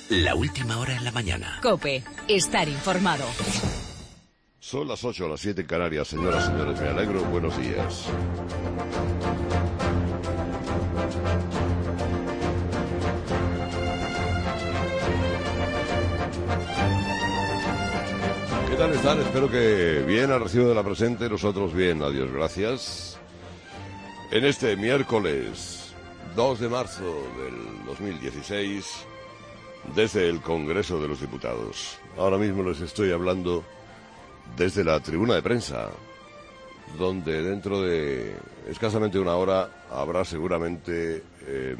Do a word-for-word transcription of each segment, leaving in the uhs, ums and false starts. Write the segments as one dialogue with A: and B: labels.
A: La última hora en la mañana.
B: COPE. Estar informado.
C: Son las ocho, las siete en Canarias, señoras y señores. Me alegro. Buenos días. ¿Qué tal están? Espero que bien, al recibo de la presente, nosotros bien, adiós, gracias. En este miércoles dos de marzo del dos mil dieciséis, desde el Congreso de los Diputados. Ahora mismo les estoy hablando desde la tribuna de prensa, donde dentro de escasamente una hora habrá seguramente eh,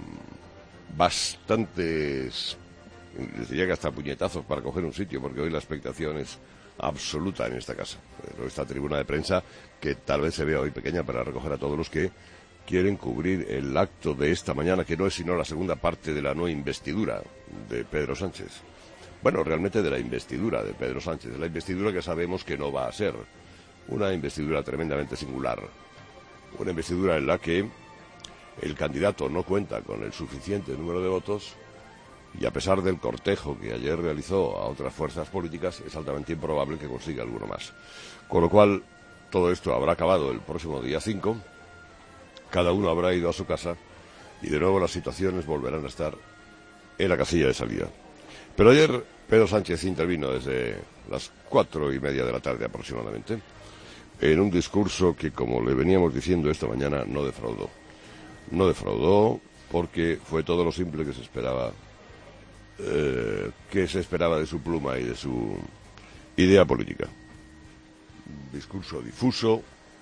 C: bastantes, diría que hasta puñetazos para coger un sitio, porque hoy la expectación es absoluta en esta casa. Pero esta tribuna de prensa, que tal vez se vea hoy pequeña para recoger a todos los que quieren cubrir el acto de esta mañana, que no es sino la segunda parte de la no investidura de Pedro Sánchez. Bueno, realmente de la investidura de Pedro Sánchez, de la investidura que sabemos que no va a ser una investidura tremendamente singular, una investidura en la que el candidato no cuenta con el suficiente número de votos y, a pesar del cortejo que ayer realizó a otras fuerzas políticas, es altamente improbable que consiga alguno más. Con lo cual, todo esto habrá acabado el próximo día cinco, cada uno habrá ido a su casa y de nuevo las situaciones volverán a estar en la casilla de salida. Pero ayer Pedro Sánchez intervino desde las cuatro y media de la tarde aproximadamente en un discurso que, como le veníamos diciendo esta mañana, no defraudó. No defraudó porque fue todo lo simple que se esperaba, eh, que se esperaba de su pluma y de su idea política. Un discurso difuso,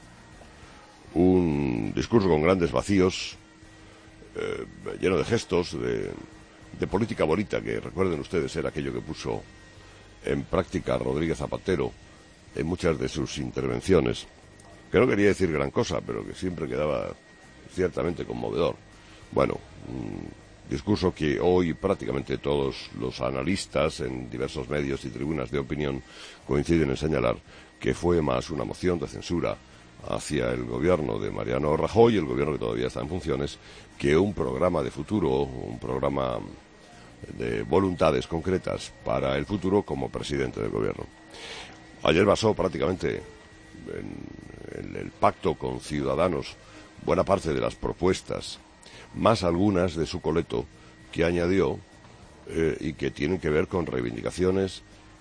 C: un discurso con grandes vacíos, eh, lleno de gestos, de... de política bonita, que recuerden ustedes era aquello que puso en práctica Rodríguez Zapatero en muchas de sus intervenciones, que no quería decir gran cosa, pero que siempre quedaba ciertamente conmovedor. Bueno, un discurso que hoy prácticamente todos los analistas en diversos medios y tribunas de opinión coinciden en señalar que fue más una moción de censura hacia el gobierno de Mariano Rajoy, el gobierno que todavía está en funciones, que un programa de futuro, un programa de voluntades concretas para el futuro como presidente del gobierno. Ayer basó prácticamente en, en el pacto con Ciudadanos buena parte de las propuestas, más algunas de su coleto que añadió eh, y que tienen que ver con reivindicaciones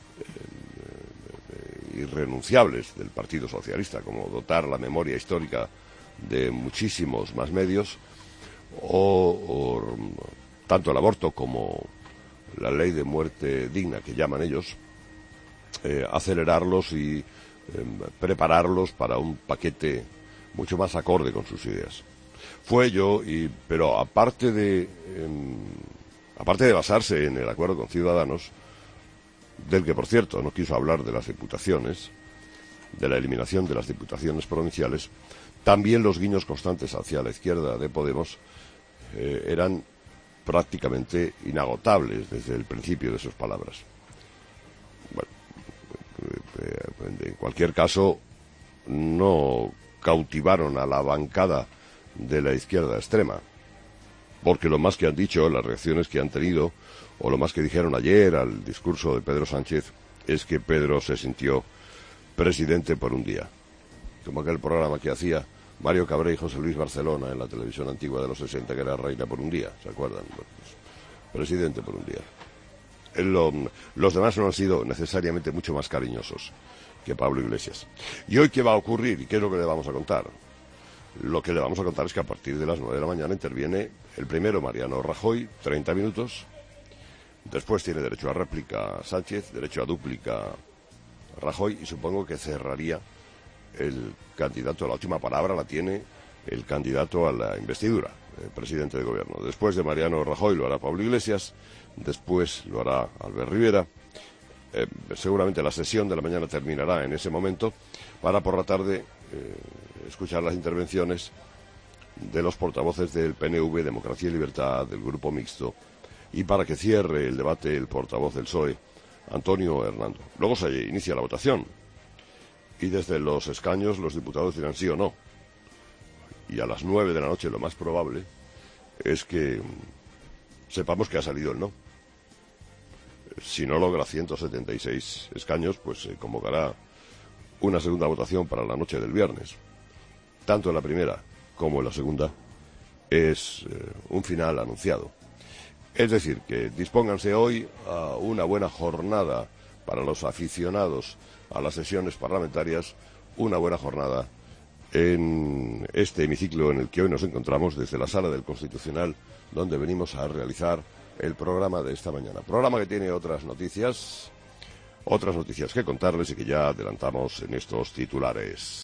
C: eh, irrenunciables del Partido Socialista, como dotar la memoria histórica de muchísimos más medios, o, o tanto el aborto como la ley de muerte digna, que llaman ellos, eh, acelerarlos y eh, prepararlos para un paquete mucho más acorde con sus ideas. Fue yo, y, pero aparte de, eh, aparte de basarse en el acuerdo con Ciudadanos, del que, por cierto, no quiso hablar de las diputaciones, de la eliminación de las diputaciones provinciales, también los guiños constantes hacia la izquierda de Podemos eh, eran prácticamente inagotables desde el principio de sus palabras. Bueno, en cualquier caso, no cautivaron a la bancada de la izquierda extrema, porque lo más que han dicho, las reacciones que han tenido, o lo más que dijeron ayer al discurso de Pedro Sánchez, es que Pedro se sintió presidente por un día, como aquel programa que hacía Mario Cabré y José Luis Barcelona en la televisión antigua de los sesenta, que era reina por un día, ¿se acuerdan? Bueno, pues, presidente por un día. Lo, los demás no han sido necesariamente mucho más cariñosos que Pablo Iglesias. ¿Y hoy qué va a ocurrir y qué es lo que le vamos a contar? Lo que le vamos a contar es que a partir de las nueve de la mañana interviene el primero, Mariano Rajoy, treinta minutos. Después tiene derecho a réplica Sánchez, derecho a dúplica Rajoy, y supongo que cerraría el candidato. La última palabra la tiene el candidato a la investidura, el presidente de gobierno. Después de Mariano Rajoy lo hará Pablo Iglesias, después lo hará Albert Rivera. Eh, seguramente la sesión de la mañana terminará en ese momento, para por la tarde eh, escuchar las intervenciones de los portavoces del P N V, Democracia y Libertad, del Grupo Mixto, y para que cierre el debate el portavoz del P S O E, Antonio Hernando. Luego se inicia la votación, y desde los escaños los diputados dirán sí o no. Y a las nueve de la noche lo más probable es que sepamos que ha salido el no. si no logra ciento setenta y seis escaños, pues se convocará una segunda votación para la noche del viernes. Tanto en la primera como en la segunda es eh, un final anunciado. Es decir, que dispónganse hoy a una buena jornada para los aficionados a las sesiones parlamentarias, una buena jornada en este hemiciclo en el que hoy nos encontramos desde la Sala del Constitucional, donde venimos a realizar el programa de esta mañana. Programa que tiene otras noticias, otras noticias que contarles y que ya adelantamos en estos titulares.